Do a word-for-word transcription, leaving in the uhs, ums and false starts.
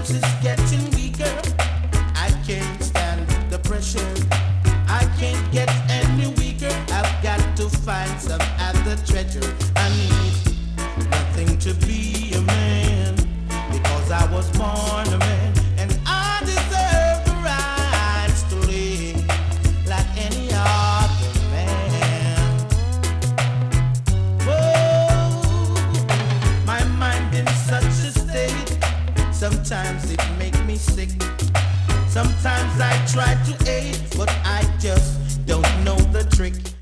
is getting weaker. I can't stand the pressure. I can't get any weaker. I've got to find some other treasure. I need nothing to be a man, because I was born a man, and I deserve the rights to live like any other man. Whoa, my mind in such a state. Sometimes it makes me sick. Sometimes I try to aid, but I just don't know the trick.